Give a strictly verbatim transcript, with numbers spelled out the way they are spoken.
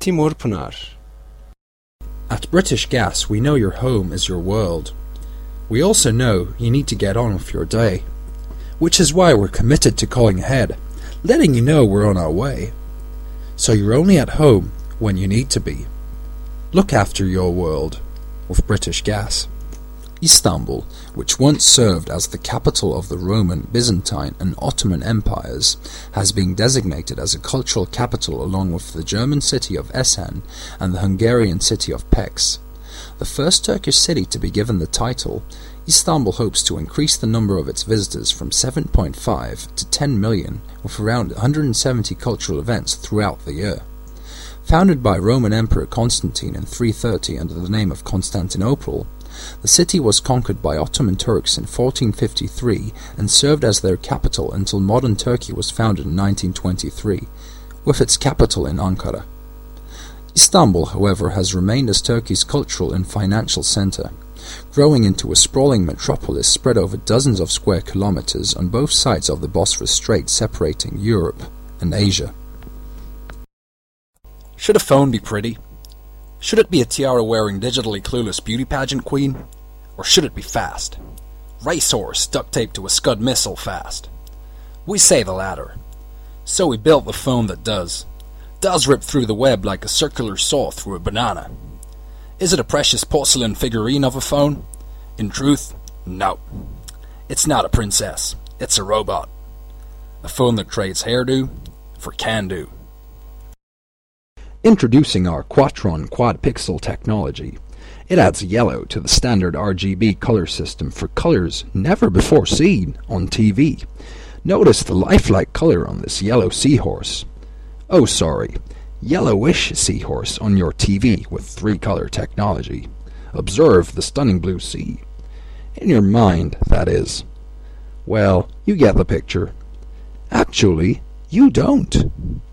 Timur Pınar. At British Gas, we know your home is your world. We also know you need to get on with your day, which is why we're committed to calling ahead, letting you know we're on our way. So you're only at home when you need to be. Look after your world with British Gas. Istanbul, which once served as the capital of the Roman, Byzantine and Ottoman empires, has been designated as a cultural capital along with the German city of Essen and the Hungarian city of Pécs. The first Turkish city to be given the title, Istanbul hopes to increase the number of its visitors from seven point five to ten million with around one hundred seventy cultural events throughout the year. Founded by Roman Emperor Constantine in three thirty under the name of Constantinople, the city was conquered by Ottoman Turks in fourteen fifty-three and served as their capital until modern Turkey was founded in nineteen twenty-three, with its capital in Ankara. Istanbul, however, has remained as Turkey's cultural and financial center, growing into a sprawling metropolis spread over dozens of square kilometers on both sides of the Bosphorus Strait separating Europe and Asia. Should a phone be pretty? Should it be a tiara-wearing, digitally clueless beauty pageant queen? Or should it be fast? Racehorse duct taped to a Scud missile fast. We say the latter. So we built the phone that does. Does rip through the web like a circular saw through a banana. Is it a precious porcelain figurine of a phone? In truth, no. It's not a princess. It's a robot. A phone that trades hairdo for can-do. Introducing our Quatron quad-pixel technology. It adds yellow to the standard R G B color system for colors never before seen on T V. Notice the lifelike color on this yellow seahorse. Oh sorry, yellowish seahorse on your T V with three-color technology. Observe the stunning blue sea. In your mind, that is. Well, you get the picture. Actually, you don't.